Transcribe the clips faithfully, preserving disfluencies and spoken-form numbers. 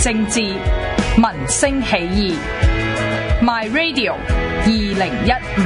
政治，民聲起義。My Radio 二零一五。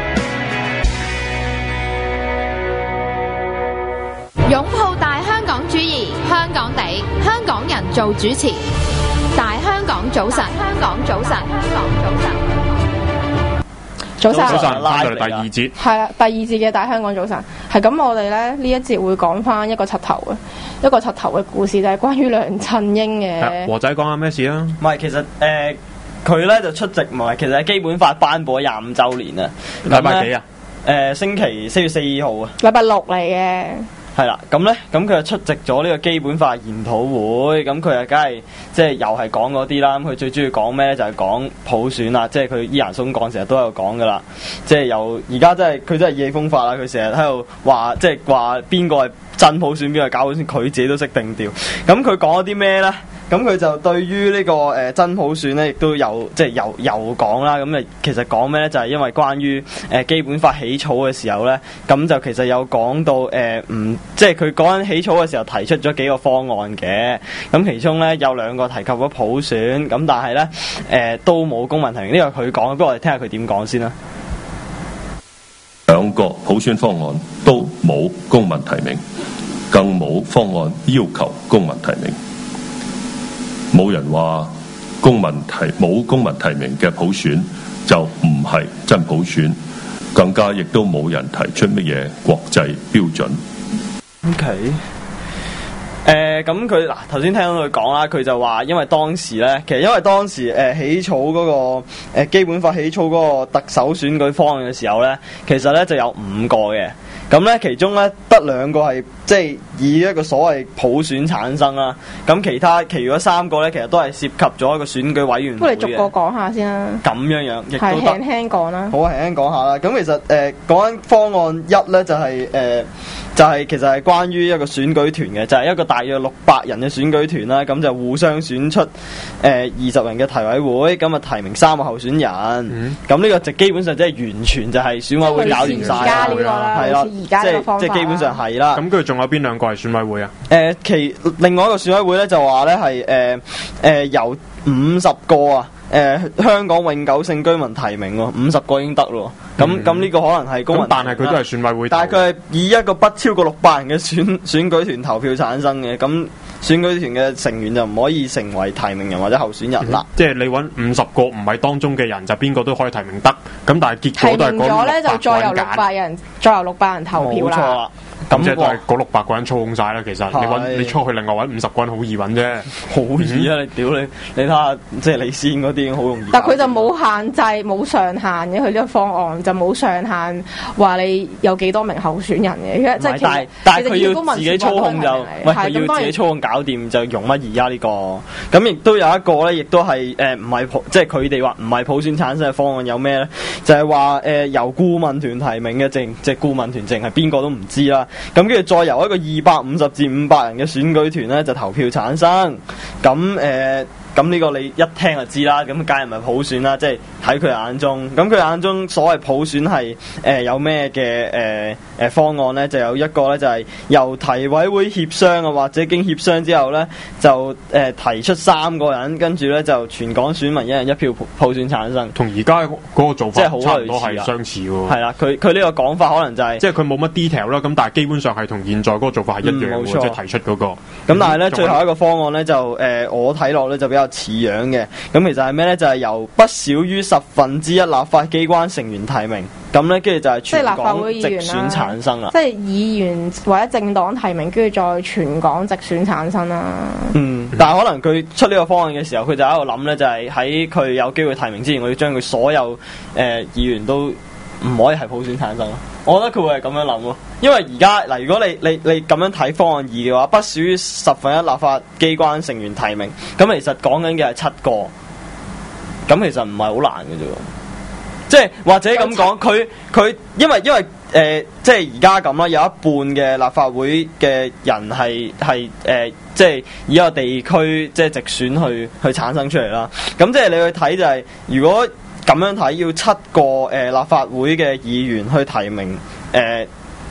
擁抱大香港主義，香港地，香港人做主持。大香港早晨，香港早晨，香港早晨。 早晨， 早晨，翻到嚟第二節， 係啦，第二節嘅大香港早晨，係咁，我哋咧呢一節會講翻一個柒頭嘅一個柒頭嘅故事，就係、是、關於梁振英嘅。 和仔講下咩事啊？ 唔係，其實誒，佢、呃、咧就出席，唔係，其實係基本法頒布廿五週年啊， 禮拜幾啊？ 誒、呃，星期四月四號啊， 禮拜六嚟嘅。 係啦，咁咧，咁佢就出席咗呢個基本法研討會，咁佢啊，梗係即係又係講嗰啲啦。咁佢最中意講咩咧？就係、是、講普選啦，即係佢依然鬆講，成日都喺度講噶啦。即係由而家真係佢真係意氣風發啦。佢成日喺度話，即係話邊個係真普選，邊個係假普選，佢自己都識定調。咁佢講咗啲咩咧？咁佢就對於呢、這個誒、呃、真普選咧，亦都有即係又又講啦。咁啊，其實講咩咧？就係、是、因為關於誒、呃、基本法起草嘅時候咧，咁就其實有講到誒唔、呃、即係佢講緊起草嘅時候提出咗幾個方案嘅。咁其中咧有兩個提及咗普選，咁但係咧誒都冇公民提名。呢個佢講，不過我哋聽下佢點講先啦。 兩個普選方案都冇公民提名，更冇方案要求公民提名。冇人話公民提冇公民提名嘅普選就唔係真普選，更加亦都冇人提出乜嘢國際標準。 OK，誒咁佢嗱頭先聽到佢講啦，佢就話因為當時咧，其實因為當時誒、呃、起草嗰、那個誒、呃、基本法起草嗰個特首選舉方案嘅時候咧，其實咧就有五個嘅。咁咧，其中咧得兩個係即係以一個所謂普選產生啦。咁其他其餘嗰三個咧，其實都係涉及咗一個選舉委員會嘅。 不如逐個講下先啦。 咁樣樣，亦都係輕輕講啦。 好，輕輕講下啦。咁其實誒講緊方案一咧，就係、是、誒、呃、就係、是、其實係關於一個選舉團嘅，就係、是、一個大約六百人嘅選舉團啦。咁就互相選出誒二十人嘅提委會，咁啊提名三個候選人。咁呢、嗯、個就基本上即係完全就係選委會搞掂晒啦。係啦。即係即係基本上係啦。 咁佢仲有邊兩個係選委會啊？ 誒、呃，其另外一個選委會咧就話咧係誒誒由五十個啊誒、呃、香港永久性居民提名喎，五十個已經得咯。咁咁呢個可能係公民， 但係佢都係選委會， 但係佢係以一個不超過六百人嘅選選舉團投票產生嘅。咁選舉團嘅成員就唔可以成為提名人或者候選人啦、嗯。 即係你揾五十個唔係當中嘅人，就邊個都可以提名得。咁但係結果都係嗰六百個人揀。提名咗咧，就再由六百人， 再由六百人投票啦。冇錯啦。 咁即係都係嗰六百個人操控晒啦。其實你揾你出去另外揾五十個人好易揾啫， 好易啊！你屌你，你睇下即係你先嗰啲好容易。 但佢就冇限制、冇上限嘅，佢呢個方案就冇上限話你有幾多名候選人嘅。即係但係但係佢要自己操控就，唔係佢要自己操控搞掂就容乜易啊呢個。咁亦都有一個咧，亦都係誒唔係普，即係佢哋話唔係普選產生嘅方案有咩咧？就係話誒由顧問團提名嘅，淨即係顧問團淨係邊個都唔知啦。咁跟住再由一個二百五十至五百人嘅選舉團咧就投票產生。咁誒。呃咁呢個你一聽就知啦，咁梗係唔係普選啦？即係喺佢眼中，咁佢眼中所謂普選係誒、呃、有咩嘅誒誒方案咧？就有一個咧就係、是、由提委會協商啊，或者經協商之後咧就誒、呃、提出三個人，跟住咧就全港選民一人一票普，普選產生， 同而家嗰個做法即係好差唔多係相似喎。 係啦，佢佢呢個講法可能就係、是、 即係佢冇乜 detail 啦，咁但係基本上係同現在嗰個做法係一樣嘅、嗯，即係提出嗰、那個。咁、 嗯、但係咧最後一個方案咧就誒、呃、我睇落咧就比較似樣嘅。咁其實係咩咧？就係、是、由不少於十分之一立法機關成員提名，咁咧跟住就係全港直選產生啦。 即係議員或者政黨提名，跟住再全港直選產生啦。 嗯，但係可能佢出呢個方案嘅時候，佢就喺度諗咧，就係喺佢有機會提名之前，我要將佢所有誒、呃、議員都唔可以係普選產生咯。我覺得佢會係咁樣諗咯，因為而家嗱，如果你你你咁樣睇方案二嘅話，不少於十分一立法機關成員提名，咁其實講緊嘅係七個，咁其實唔係好難嘅啫。即係或者咁講，佢佢因為因為誒、呃，即係而家咁啦，有一半嘅立法會嘅人係係誒，即係以一個地區即係直選去去產生出嚟啦。咁即係你去睇就係、是，如果咁樣睇，要七個誒、呃、立法會嘅議員去提名誒、呃、一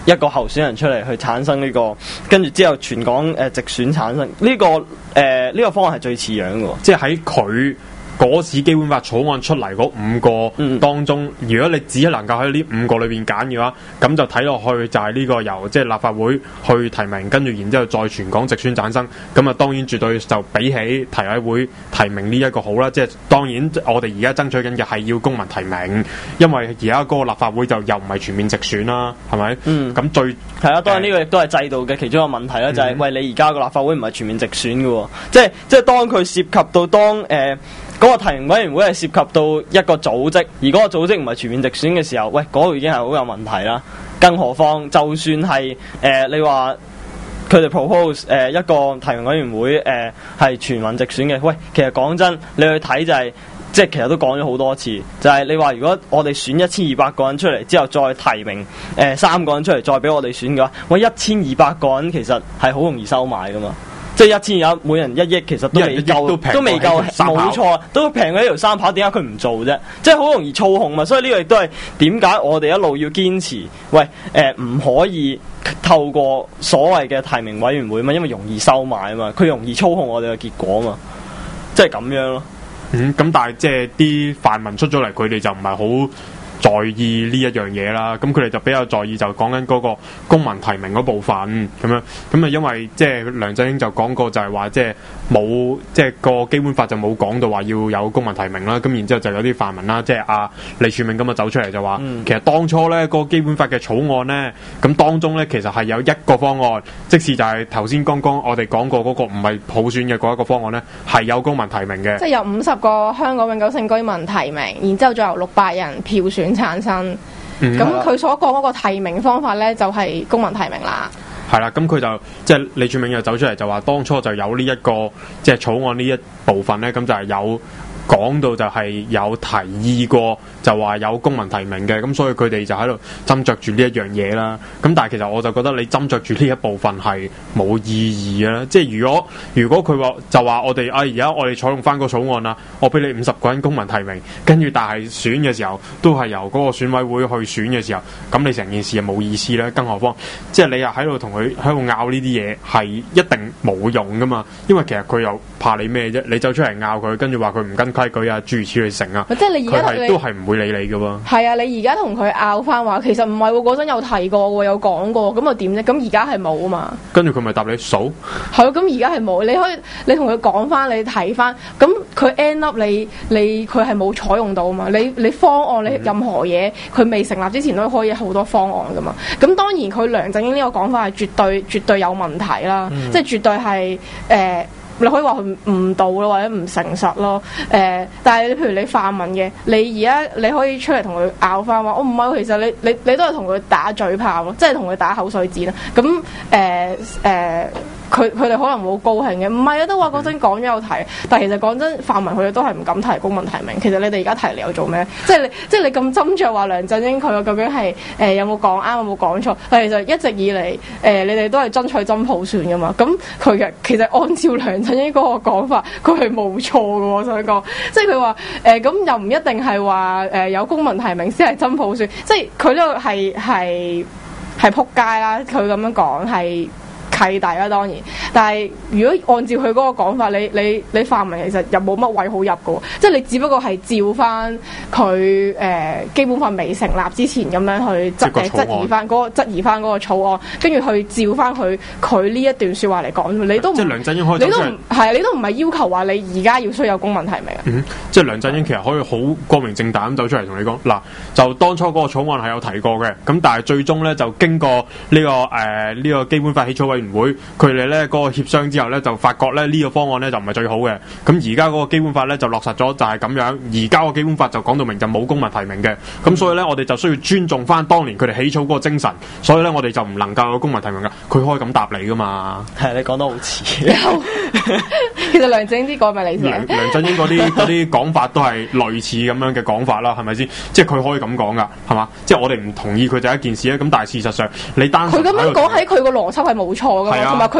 一個候選人出嚟去產生呢、這個，跟住之後全港誒、呃、直選產生呢、這個誒呢、呃這個方案係最似樣嘅喎， 即係喺佢嗰時基本法草案出嚟嗰五個當中，嗯、如果你只係能夠喺呢五個裏邊揀嘅話，咁就睇落去就係呢個由即係立法會去提名，跟住然之後再全港直選產生。咁啊，當然絕對就比起提委會提名呢一個好啦。即係當然我哋而家爭取緊嘅係要公民提名，因為而家嗰個立法會就又唔係全面直選啦，係咪？嗯。咁最係啊，當然呢個亦都係制度嘅其中一個問題啦，嗯、就係、是、喂你而家個立法會唔係全面直選嘅喎，即係即係當佢涉及到當誒。呃嗰個提名委員會係涉及到一個組織，而嗰個組織唔係全面直選嘅時候，喂，嗰度已經係好有問題啦。更何況，就算係誒、呃、你話佢哋 propose 誒、呃、一個提名委員會誒係、呃、全民直選嘅，喂，其實講真，你去睇就係、是、即係其實都講咗好多次，就係、是、你話如果我哋選一千二百個人出嚟之後再提名誒、呃、三個人出嚟再俾我哋選嘅話，喂，一千二百個人其實係好容易收買噶嘛。即係一千有每人一億，其實都未夠，都未夠，冇錯，都平過呢條三跑。點解佢唔做啫？即係好容易操控嘛。所以呢個亦都係點解我哋一路要堅持，喂，誒、呃、唔可以透過所謂嘅提名委員會嘛，因為容易收買啊嘛，佢容易操控我哋嘅結果嘛，即係咁樣咯。 嗯，咁但係即係啲泛民出咗嚟，佢哋就唔係好在意呢一樣嘢啦，咁佢哋就比較在意就講緊嗰個公民提名嗰部分咁樣，咁啊因為即係梁振英就講過就係話即係冇即係個基本法就冇講到話要有公民提名啦，咁然之後就有啲泛民啦，即係阿李柱銘咁啊走出嚟就話，嗯、其實當初咧個基本法嘅草案咧，咁當中咧其實係有一個方案，即使就係頭先剛剛我哋講過嗰個唔係普選嘅嗰一個方案咧，係有公民提名嘅， 即係有五十個香港永久性居民提名，然之後再由六百人票選產生，咁佢、嗯、所講嗰個提名方法咧就係、是、公民提名啦。 係啦，咁佢就即係李柱銘又走出嚟就話，當初就有呢、這、一個即係草案呢一部分咧，咁就係有講到就係有提議過，就話有公民提名嘅，咁所以佢哋就喺度斟酌住呢一樣嘢啦。咁但係其實我就覺得你斟酌住呢一部分係冇意義嘅啦。即係如果如果佢話就話我哋啊而家我哋採用翻個草案啦，我俾你五十個人公民提名，跟住但係選嘅時候都係由嗰個選委會去選嘅時候，咁你成件事就冇意思啦。更何況即係你又喺度同佢喺度拗呢啲嘢，係一定冇用噶嘛。因為其實佢又怕你咩啫？你走出嚟拗佢，跟住話佢唔跟規矩啊，諸如此類成啊，即係你而家佢係都係唔會理你噶喎。 係啊，你而家同佢拗翻話，其實唔係喎，嗰陣有提過喎，有講過，咁又點啫？咁而家係冇啊嘛。跟住佢咪答你數？ 係咯，咁而家係冇，你可以你同佢講翻，你睇翻，咁佢 end up 你你佢係冇採用到啊嘛。你你方案你任何嘢，佢未成立之前都可以好多方案噶嘛。咁當然佢梁振英呢個講法係絕對絕對有問題啦，嗯、即係絕對係誒。呃你可以話佢誤導咯，或者唔誠實咯。誒、呃，但係你譬如你泛民嘅，你而家你可以出嚟同佢拗翻話，我唔係，其實你你你都係同佢打嘴炮咯，即係同佢打口水戰啦。咁誒誒。呃呃佢佢哋可能會好高興嘅，唔係啊，都話嗰陣講咗有提，但係其實講真，泛民佢哋都係唔敢提公民提名。其實你哋而家提嚟又做咩？即係你即係你咁斟酌話梁振英佢究竟係誒、呃、有冇講啱有冇講錯？但係其實一直以嚟誒、呃、你哋都係爭取真普選噶嘛。咁佢嘅其實按照梁振英嗰個講法，佢係冇錯嘅。我想講，即係佢話誒咁又唔一定係話誒有公民提名先係真普選，即係佢呢個係係係撲街啦。佢咁樣講係契弟啦，當然，但係如果按照佢嗰個講法，你你你泛民其實又冇乜位好入嘅，即係你只不過係照翻佢誒基本法未成立之前咁樣去質誒質疑翻嗰個質疑翻嗰個草案，跟住去照翻佢佢呢一段説話嚟講，你都唔即係梁振英可以，你都唔係你都唔係要求話你而家要需要有公民提名啊、 嗯？即係梁振英其實可以好光明正大咁走出嚟同你講，嗱，就當初嗰個草案係有提過嘅，咁但係最終咧就經過呢、呢個誒呢、呃呢個基本法起草委員會佢哋咧嗰個協商之後咧，就發覺咧呢個方案咧就唔係最好嘅。咁而家嗰個基本法咧就落實咗，就係咁樣。而家個基本法就講到明就冇公民提名嘅。咁所以咧，我哋就需要尊重翻當年佢哋起草嗰個精神。所以咧，我哋就唔能夠有公民提名噶。佢可以咁答你噶嘛？係你講得好似。 其實梁振英啲講咪你先。 梁梁振英嗰啲嗰啲講法都係類似咁樣嘅講法啦，係咪先？即係佢可以咁講噶，係嘛？即係我哋唔同意佢就一件事咧。咁但係事實上，你單佢咁樣講喺佢個邏輯係冇錯噶嘛。同埋佢更加有理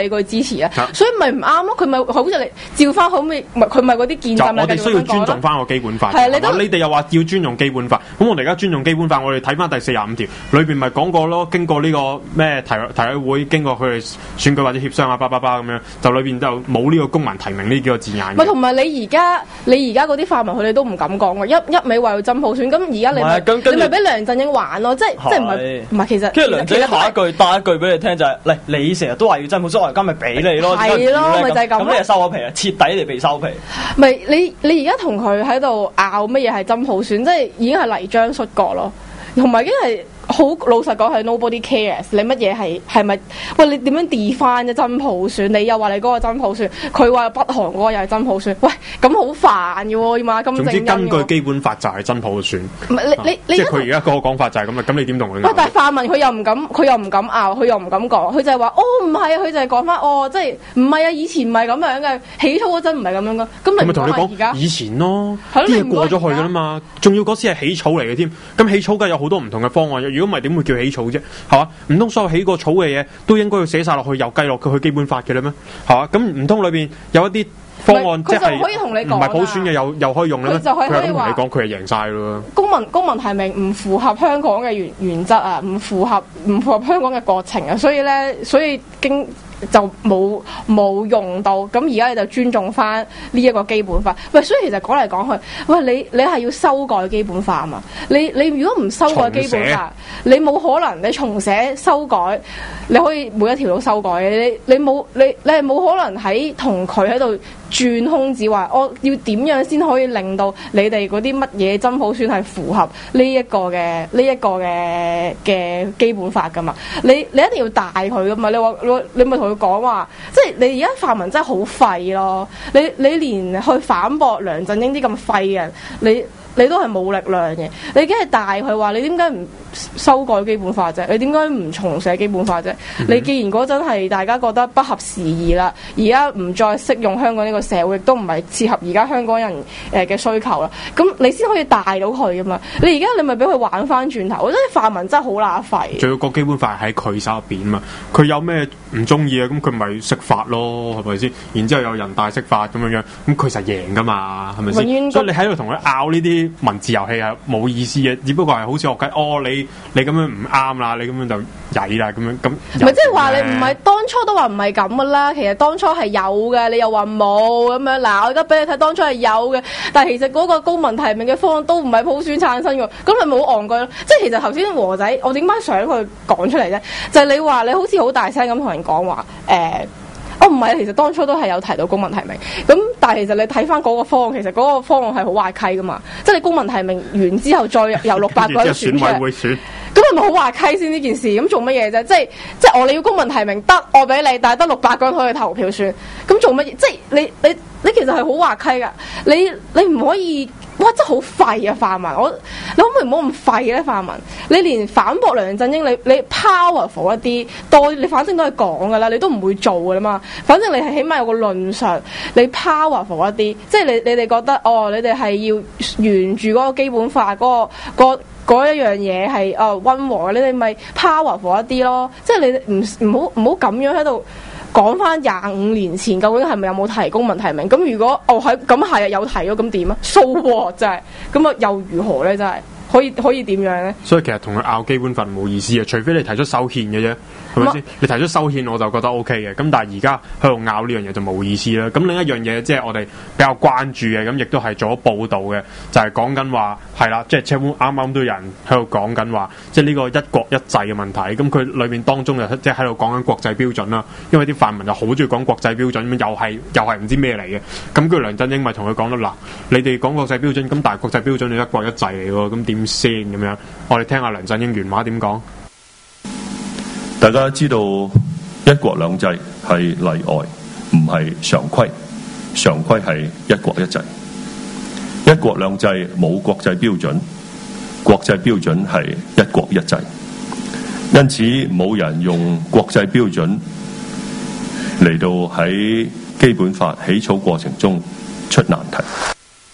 理據支持啊，所以咪唔啱咯。佢咪好似你照翻好咪，佢咪嗰啲建制咪我哋需要尊重翻個基本法。 係你都你哋又話要尊重基本法，咁我哋而家尊重基本法，我哋睇翻第四十五條裏邊咪講過咯，經過呢個咩提提委會，經過佢哋選舉或者協商啊，叭叭叭咁樣，就裏邊就冇呢個公民提名呢幾個字眼。 咪同埋你而家你而家嗰啲泛民佢哋都唔敢講嘅，一一味話要真普選，咁而家你咪你咪俾梁振英玩咯，即係即係唔係唔係其實。 跟住梁振英下一句帶一句俾你聽就係、是，嚟你成日都話要真普選，我而家咪俾你咯。 係咯，咪就係咁。 咁你就收咗皮啊，徹底地被收皮。 咪你你而家同佢喺度拗乜嘢係真普選，即係已經係泥漿摔角咯，同埋已經係。好老實講係 nobody cares， 你乜嘢係係咪？喂，你點樣 define 啫？真普選，你又話你嗰個真普選，佢話北韓嗰個又係真普選，喂，咁好煩嘅喎，要嘛咁正。總之根據基本法就係真普選。 唔係你你你， 即係佢而家嗰個講法就係咁啊！咁你點同佢？ 喂，但係泛民佢又唔敢，佢又唔敢拗，佢又唔敢講，佢就係話哦唔係啊，佢就係講翻哦，即係唔係啊？以前唔係咁樣嘅，起草嗰陣唔係咁樣嘅，咁咪同你講以前咯，啲嘢過咗去㗎啦嘛，仲要嗰時係起草嚟嘅添，咁起草梗係有好多唔同嘅方案，如果唔係點會叫起草啫？係嘛？唔通所有起過草嘅嘢都應該要寫晒落去，又計落佢去基本法嘅咧咩？係嘛？咁唔通裏邊有一啲方案即係唔係普選嘅，又又可以用咧咩？佢就可以同你講，佢係贏晒咯。 公民公民提名唔符合香港嘅原原則啊，唔符合唔符合香港嘅國情啊，所以咧，所以經。就冇冇用到，咁而家你就尊重翻呢一個基本法。喂，所以其實講嚟講去，喂你你係要修改基本法嘛？你你如果唔修改基本法，你冇可能你重寫修改，你可以每一條都修改嘅。你你冇你你係冇可能喺同佢喺度轉空子話，我要點樣先可以令到你哋嗰啲乜嘢真普選係符合呢一個嘅呢一個嘅嘅基本法噶嘛？你你一定要帶佢噶嘛？你話你咪同佢講話，即係你而家泛民真係好廢咯！你你連去反駁梁振英啲咁廢嘅人，你你都係冇力量嘅。你已經係大佢話，你點解唔修改基本法啫？你點解唔重寫基本法啫？嗯、你既然嗰陣係大家覺得不合時宜啦，而家唔再適用香港呢個社會，亦都唔係切合而家香港人誒嘅需求啦，咁你先可以帶到佢噶嘛？你而家你咪俾佢玩翻轉頭，我覺得泛民真係好乸廢。仲要個基本法喺佢手入邊嘛，佢有咩唔中意啊？咁佢咪釋法咯，係咪先？然之後有人大釋法咁樣樣，咁佢實贏噶嘛，係咪先？所以你喺度同佢拗呢啲文字遊戲係冇意思嘅，只不過係好似學計哦，你你咁樣唔啱啦，你咁樣就曳啦，咁樣咁。唔係即係話你唔係當初都話唔係咁噶啦，其實當初係有嘅，你又話冇咁樣。嗱，我而家俾你睇當初係有嘅，但係其實嗰個公民提名嘅方案都唔係普選產生嘅，咁咪冇戇居咯。即係其實頭先和仔，我點解想佢講出嚟啫？就係、是、你話你好似好大聲咁同人講話誒。哦，唔係，其實當初都係有提到公民提名，咁但係其實你睇翻嗰個方案，其實嗰個方案係好滑稽噶嘛，即係你公民提名完之後再由六百個人選出嚟，咁係咪好滑稽先呢件事？咁做乜嘢啫？即係即係我你要公民提名得我俾你，但係得六百個人可以投票選，咁做乜嘢？即係你你你其實係好滑稽噶，你你唔可以。哇！真係好廢啊，泛民！我你可唔可以唔好咁廢咧，泛民？你連反駁梁振英，你你 powerful 一啲多，你反正都係講噶啦，你都唔會做噶啦嘛。反正你係起碼有個論述，你 powerful 一啲，即係你你哋覺得哦，你哋係要沿住嗰個基本法嗰、嗰個嗰一樣嘢係誒溫和，你哋咪 powerful 一啲咯。即係你唔唔好唔好咁樣喺度。講翻廿五年前究竟係咪有冇提公民提名？咁如果哦係咁係啊有提咗，咁點啊？so what 真係咁啊又如何咧？真係可以可以點樣咧？所以其實同佢拗基本法冇意思啊，除非你提出修憲嘅啫，係咪先？你提出修憲我就覺得 O K 嘅，咁但係而家喺度拗呢樣嘢就冇意思啦。咁另一樣嘢即係我哋比較關注嘅，咁亦都係做咗報導嘅，就係講緊話係啦，即係車啱啱都有人喺度講緊話，即係呢個一國一制嘅問題。咁佢裏面當中就即係喺度講緊國際標準啦，因為啲泛民就好中意講國際標準，咁又係又係唔知咩嚟嘅。咁跟住梁振英咪同佢講咯，嗱，你哋講國際標準，咁但係國際標準係一國一制嚟喎，咁點先咁樣？我哋聽下梁振英原話點講。 大家知道一國兩制係例外，唔係常規，常規係一國一制。一國兩制冇國際標準，國際標準係一國一制。因此冇人用國際標準嚟到喺基本法起草過程中出難題。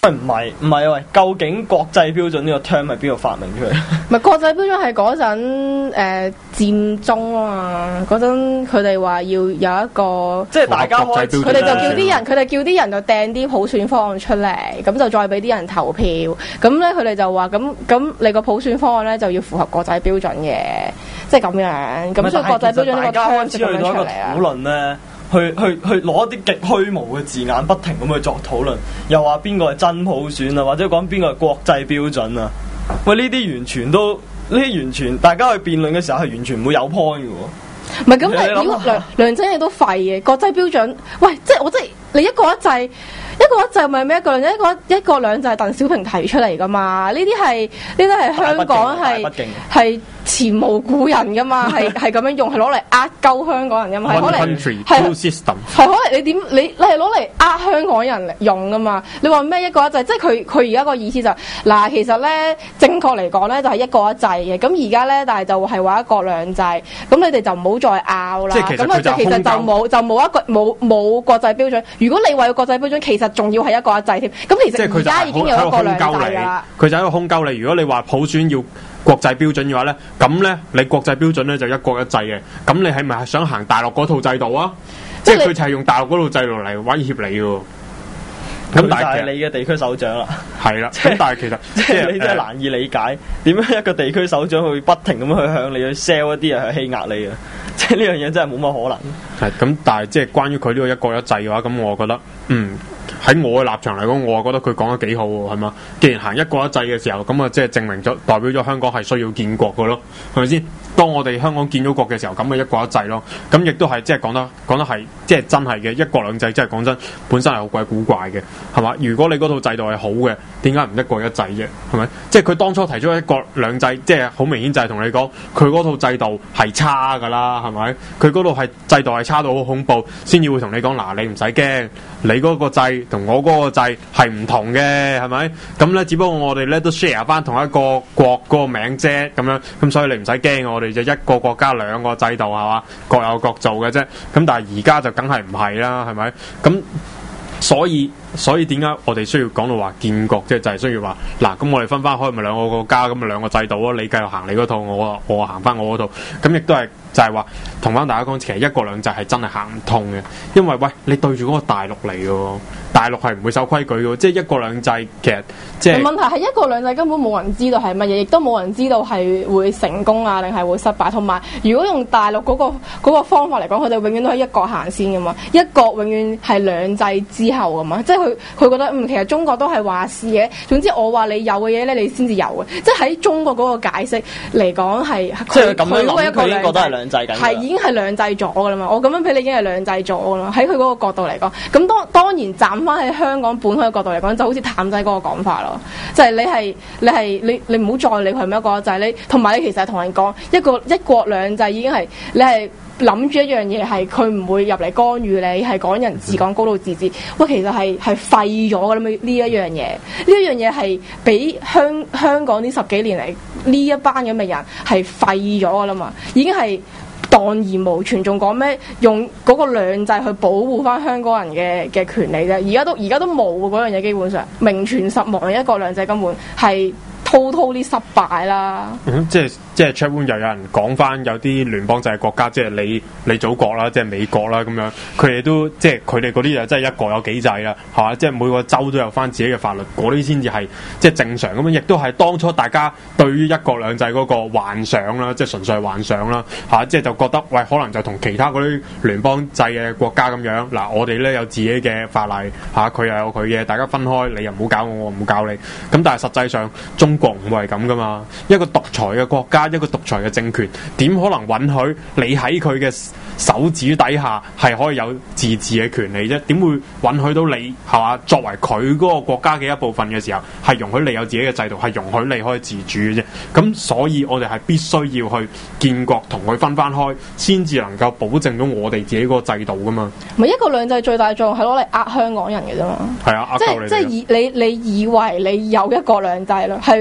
喂，唔係唔係喂，究竟國際標準呢個 term 係邊度發明出嚟？ 唔係國際標準係嗰陣誒佔中啊嘛，嗰陣佢哋話要有一個， 即係大家開始， 佢哋就叫啲人，佢哋叫啲人就掟啲普選方案出嚟，咁就再俾啲人投票。咁咧佢哋就話咁咁你個普選方案咧就要符合國際標準嘅，即係咁樣。咁所以國際標準呢個 term 就咁樣出嚟啊。 討論咧。去去去攞啲極虛無嘅字眼，不停咁去作討論，又話邊個係真普選啊，或者講邊個係國際標準啊？喂，呢啲完全都，呢啲完全，大家去辯論嘅時候係完全唔會有 point 嘅喎。 唔係咁，你如果梁梁振英都廢嘅國際標準，喂，即係我即係你一國一制，一國一制咪咩一個兩一個一國兩制係鄧小平提出嚟噶嘛？呢啲係呢啲係香港係係前無古人噶嘛？係係咁樣用，係攞嚟呃鳩香港人噶嘛？係攞嚟係係攞嚟你點你你係攞嚟呃香港人嚟用噶嘛？你話咩一國一制？即係佢佢而家個意思就嗱、是，其實咧正確嚟講咧就係一國一制嘅。咁而家咧，但係就係話一國兩制。咁你哋就唔好再拗啦。咁啊就其實就冇就冇一個冇冇國際標準。如果你話要國際標準，其實仲要係一國一制添。咁其實而家已經有一個兩制啦。 佢就喺度空鳩你。如果你話普選要國際標準嘅話咧，咁咧你國際標準咧就一國一制嘅。咁你係咪係想行大陸嗰套制度啊？即係佢就係用大陸嗰套制度嚟威脅你嘅。 咁但係你嘅地區首長啦， 係啦。咁但係其實即係你真係難以理解，點樣一個地區首長去不停咁去向你去 sell 一啲嘢去欺壓你啊！即係呢樣嘢真係冇乜可能。 係咁，但係即係關於佢呢個一國一制嘅話，咁我覺得嗯。喺我嘅立場嚟講，我覺得佢講得幾好喎，係嘛？既然行一國一制嘅時候，咁啊，即係證明咗代表咗香港係需要建國嘅咯，係咪先？當我哋香港建咗國嘅時候，咁咪一國一制咯。咁亦都係即係講得講得係即係真係嘅一國兩制，即係講真，本身係好鬼古怪嘅，係嘛？如果你嗰套制度係好嘅，點解唔一國一制啫？係咪？即係佢當初提出一國兩制，即係好明顯就係同你講，佢嗰套制度係差㗎啦，係咪？佢嗰度係制度係差到好恐怖，先至會同你講嗱，你唔使驚，你嗰個制同我嗰個制係唔同嘅，係咪？咁咧，只不過我哋咧都 share 翻同一個國嗰個名啫，咁樣，咁所以你唔使驚，我哋就一個國家兩個制度係嘛，各有各做嘅啫。咁但係而家就梗係唔係啦，係咪？咁所以所以點解我哋需要講到話建國，即係就係、是、需要話嗱，咁我哋分翻開咪兩個國家，咁咪兩個制度咯，你繼續行你嗰套，我我行翻我嗰套，咁亦都係就係話同翻大家講，其實一國兩制係真係行唔通嘅，因為喂你對住嗰個大陸嚟嘅，大陸係唔會守規矩嘅，即係一國兩制其實即係問題係一國兩制根本冇人知道係乜嘢，亦都冇人知道係會成功啊，定係會失敗。同埋如果用大陸嗰、嗰個嗰個方法嚟講，佢哋永遠都係一國行先嘅嘛，一國永遠係兩制之後嘅嘛，即係佢佢覺得嗯其實中國都係話事嘅，總之我話你有嘅嘢咧，你先至有嘅，即係喺中國嗰個解釋嚟講係即係咁樣諗，佢已經覺得係兩制緊， 係已經係兩制咗嘅啦嘛。我咁樣俾你已經係兩制咗嘅啦，喺佢嗰個角度嚟講，咁當當然站翻喺香港本土嘅角度嚟講，就好似譚仔嗰個講法咯，就係、是、你係你係你你唔好再理佢係咪一國一制，你同埋你其實係同人講一個一國兩制已經係你係諗住一樣嘢係佢唔會入嚟干預你，係港人治港高度自治。喂，其實係係廢咗嘅啦嘛，呢一樣嘢，呢一樣嘢係俾香香港呢十幾年嚟呢一班咁嘅人係廢咗嘅啦嘛，已經係蕩然無存，仲講咩用嗰個兩制去保護翻香港人嘅嘅權利啫？而家都而家都冇嗰樣嘢，基本上名存實亡嘅一國兩制根本係totally失敗啦。 嗯，即係即係 Chatroom 又有人講翻有啲聯邦制國家，即係你你祖國啦，即係美國啦咁樣，佢哋都即係佢哋嗰啲就真係一國有幾制啦，係嘛？即係每個州都有翻自己嘅法律，嗰啲先至係即係正常咁樣，亦都係當初大家對於一國兩制嗰個幻想啦，即係純粹係幻想啦，嚇，即係就覺得喂，可能就同其他嗰啲聯邦制嘅國家咁樣，嗱，我哋咧有自己嘅法例嚇，佢又有佢嘅，大家分開，你又唔好搞我，我唔好搞你。咁但係實際上中國唔會係咁噶嘛，一個獨裁嘅國家，一個獨裁嘅政權，點可能允許你喺佢嘅手指底下係可以有自治嘅權利啫？點會允許到你係嘛？作為佢嗰個國家嘅一部分嘅時候，係容許你有自己嘅制度，係容許你可以自主嘅啫。咁所以我哋係必須要去建國同佢分翻開，先至能夠保證到我哋自己嗰個制度噶嘛。 唔係一國兩制最大作用係攞嚟呃香港人嘅啫嘛。 係啊，呃夠你。 即係即係以你你以為你有一國兩制啦，係。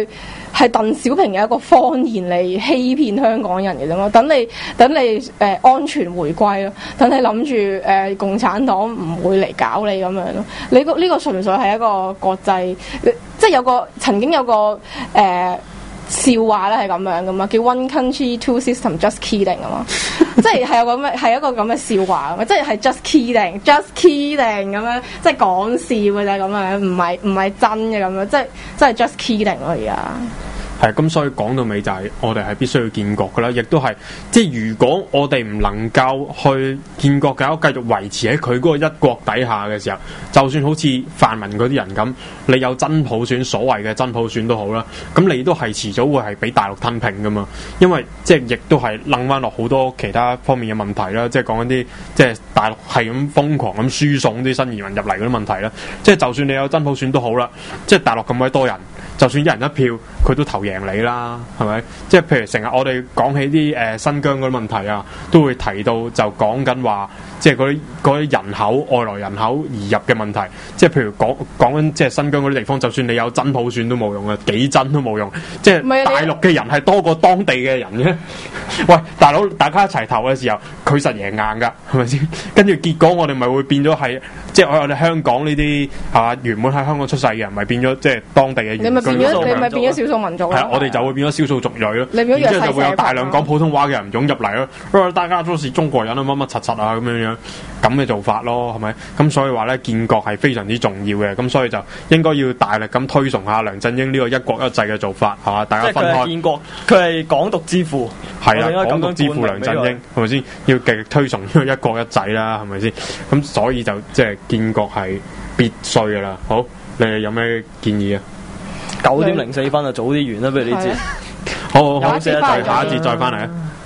係鄧小平嘅一個謊言嚟欺騙香港人嘅啫嘛。等你等你誒、呃、安全回歸咯，等你諗住誒共產黨唔會嚟搞你咁樣咯。你個呢個純粹係一個國際，即係有個曾經有個誒。呃笑話咧係咁樣噶嘛，叫 One Country Two System Just Kidding 啊嘛，即係係有咁嘅係一個咁嘅笑話啊嘛，即係係 just kidding，just kidding 咁樣，即係講笑嘅啫咁樣，唔係唔係真嘅咁樣，即係即係 just kidding 咯而家。 係咁，所以講到尾就係我哋係必須要建國噶啦，亦都係即係如果我哋唔能夠去建國嘅話，繼續維持喺佢嗰個一國底下嘅時候，就算好似泛民嗰啲人咁，你有真普選，所謂嘅真普選都好啦，咁你都係遲早會係俾大陸吞併噶嘛，因為即係亦都係諗翻落好多其他方面嘅問題啦，即係講緊啲即係大陸係咁瘋狂咁輸送啲新移民入嚟嗰啲問題啦，即係就算你有真普選都好啦，即係大陸咁鬼多人，就算一人一票，佢都投贏你啦，係咪？即係譬如成日我哋講起啲誒、呃、新疆嗰啲問題啊，都會提到就講緊話，即係嗰啲嗰啲人口外來人口移入嘅問題。即係譬如講講緊即係新疆嗰啲地方，就算你有真普選都冇用啊，幾真都冇用。即係大陸嘅人係多過當地嘅人嘅。喂，大佬，大家一齊投嘅時候，佢實贏硬㗎，係咪先？跟住結果我哋咪會變咗係，即係我哋香港呢啲係嘛，原本喺香港出世嘅人，咪變咗即係當地嘅原居民。 你咪變咗，你咪變咗少數民族咯。 係啊，我哋就會變咗少數族裔咯。 然之後就會有大量講普通話嘅人湧入嚟咯。大家都是中國人啊，乜乜柒柒啊咁樣樣咁嘅做法咯，係咪？咁所以話咧，建國係非常之重要嘅。咁所以就應該要大力咁推崇下梁振英呢個一國一制嘅做法，係嘛？大家分開。 建國，佢係港獨之父。 係啊，港獨之父梁振英係咪先？要極力推崇呢個一國一制啦，係咪先？咁所以就即係建國係必須噶啦。好，你哋有咩建議啊？ 九點零四分啊，早啲完啦，不如呢節。 好好好，下一節再下一節再翻嚟啊！